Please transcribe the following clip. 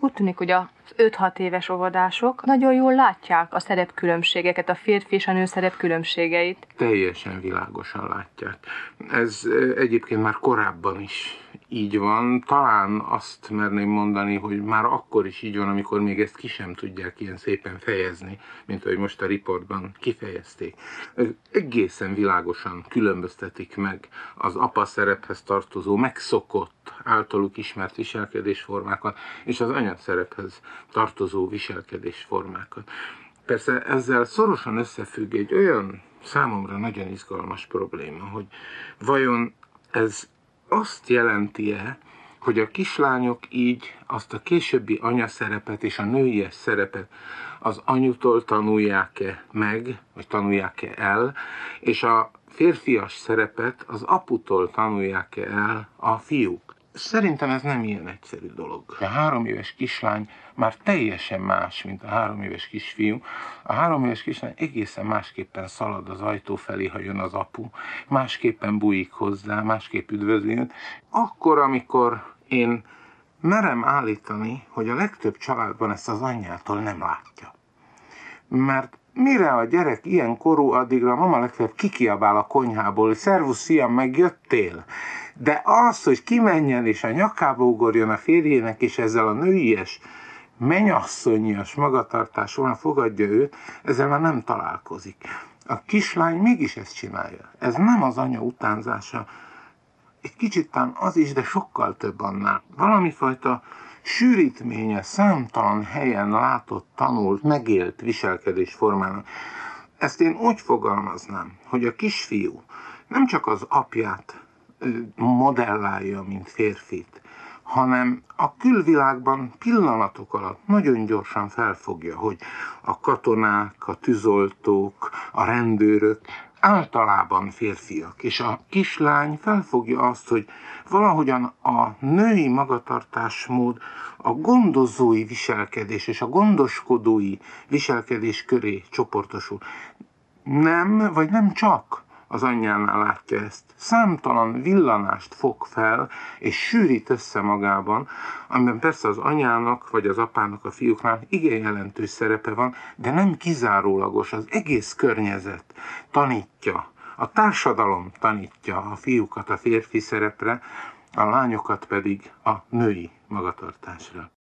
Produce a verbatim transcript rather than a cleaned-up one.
Úgy tűnik, hogy az öt-hat éves óvodások nagyon jól látják a szerepkülönbségeket, a férfi és a nő szerepkülönbségeit. Teljesen világosan látják. Ez egyébként már korábban is így van. Talán azt merném mondani, hogy már akkor is így van, amikor még ezt ki sem tudják ilyen szépen fejezni, mint ahogy most a riportban kifejezték. Egészen világosan különböztetik meg az apa szerephez tartozó, megszokott, általuk ismert viselkedésformákat, és az anya szerephez tartozó viselkedésformákat. Persze ezzel szorosan összefügg egy olyan számomra nagyon izgalmas probléma, hogy vajon ez azt jelenti-e, hogy a kislányok így azt a későbbi anyaszerepet és a nőies szerepet az anyutól tanulják-e meg, vagy tanulják-e el, és a férfias szerepet az aputól tanulják-e el a fiúk. Szerintem ez nem ilyen egyszerű dolog. A három éves kislány már teljesen más, mint a három éves kisfiú. A három éves kislány egészen másképpen szalad az ajtó felé, ha jön az apu, másképpen bújik hozzá, másképp üdvözli őt. Akkor, amikor én merem állítani, hogy a legtöbb családban ezt az anyjától nem látja. Mert mire a gyerek ilyen korú, addigra a mama legfeljebb kikiabál a konyhából, hogy szervusz, fiam, megjöttél. De az, hogy kimenjen és a nyakába ugorjon a férjének, és ezzel a nőies, mennyasszonyias magatartásról fogadja őt, ezzel már nem találkozik. A kislány mégis ezt csinálja. Ez nem az anya utánzása. Egy kicsit tán az is, de sokkal több annál. Valamifajta sűrítménye számtalan helyen látott, tanult, megélt viselkedésformának. Ezt én úgy fogalmaznám, hogy a kisfiú nem csak az apját modellálja, mint férfit, hanem a külvilágban pillanatok alatt nagyon gyorsan felfogja, hogy a katonák, a tűzoltók, a rendőrök általában férfiak, és a kislány felfogja azt, hogy valahogyan a női magatartásmód a gondozói viselkedés és a gondoskodói viselkedés köré csoportosul. Nem, vagy nem csak az anyjánál látja ezt. Számtalan villanást fog fel, és sűrít össze magában, amiben persze az anyának, vagy az apának, a fiúknál igen jelentős szerepe van, de nem kizárólagos, az egész környezet tanítja, a társadalom tanítja a fiúkat a férfi szerepre, a lányokat pedig a női magatartásra.